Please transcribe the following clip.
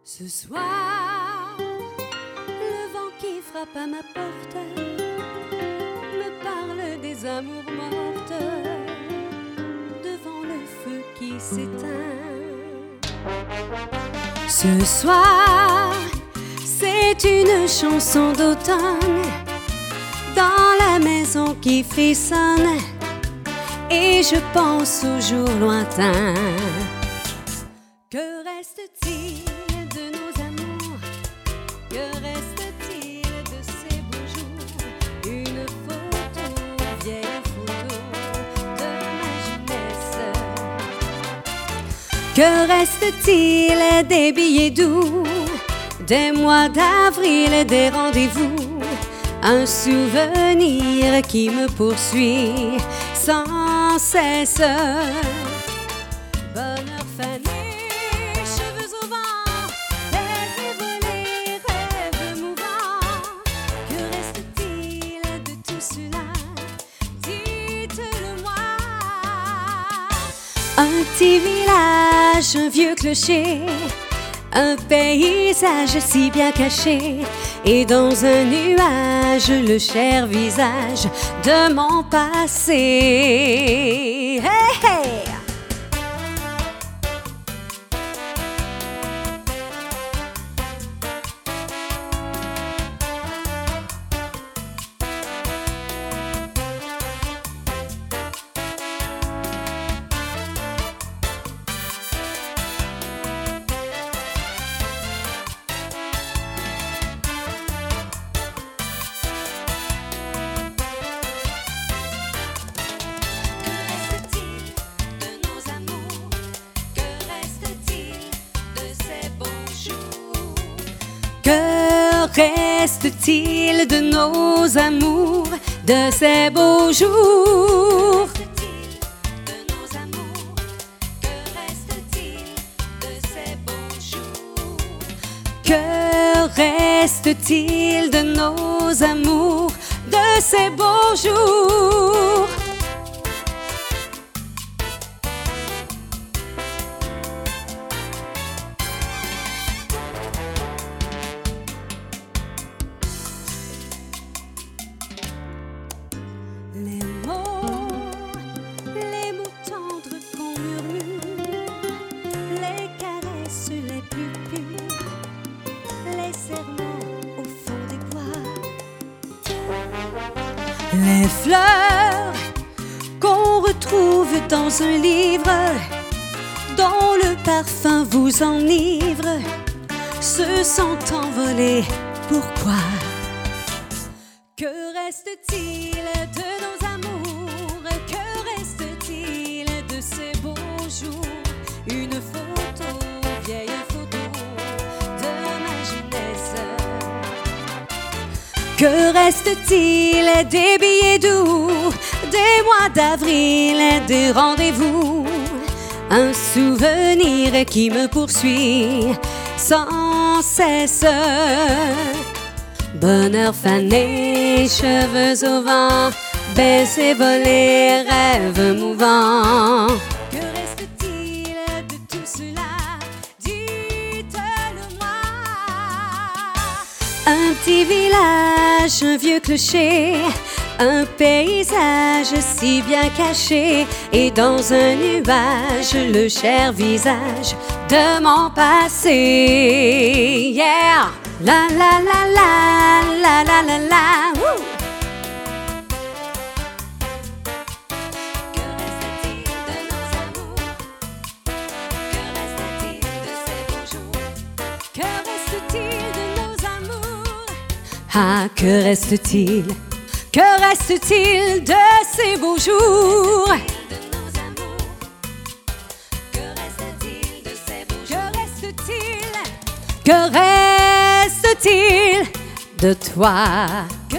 Ce soir, le vent qui frappe à ma porte me parle des amours mortes devant le feu qui s'éteint. Ce soir, c'est une chanson d'automne dans la maison qui frissonne et je pense aux jours lointains. Que reste-t-il de nos amours? Que reste-t-il de ces beaux jours? Une photo, vieille photo de ma jeunesse. Que reste-t-il des billets doux, des mois d'avril, des rendez-vous? Un souvenir qui me poursuit sans cesse. Bonheur fané, cheveux au vent, baisers volés, rêves mouvants. Que reste-t-il de tout cela? Dites-le-moi. Un petit village, un vieux clocher, un paysage si bien caché, et dans un nuage le cher visage de mon passé. Hey, hey! Que reste-t-il de nos amours, de ces beaux jours? Que reste-t-il de nos amours, de ces beaux jours? Les mots tendres qu'on murmure, les caresses les plus pures, les serments au fond des bois, les fleurs qu'on retrouve dans un livre dont le parfum vous enivre, se sont envolés. Pourquoi? Que reste-t-il de nos amours? Que reste-t-il de ces beaux jours? Une photo, vieille photo de ma jeunesse. Que reste-t-il des billets doux, des mois d'avril, des rendez-vous? Un souvenir qui me poursuit sans cesse. Bonheur fané, cheveux au vent, baisers volés, rêves mouvants. Que reste-t-il de tout cela? Dites-le-moi. Un petit village, un vieux clocher, un paysage si bien caché, et dans un nuage le cher visage de mon passé. Yeah! La la la la la la la la. Woo! Que reste-t-il de nos amours? Que reste-t-il de ces beaux jours? Que reste-t-il de nos amours? Ah, que reste-t-il? Que reste-t-il de ces beaux jours? Que reste-t-il de toi? Que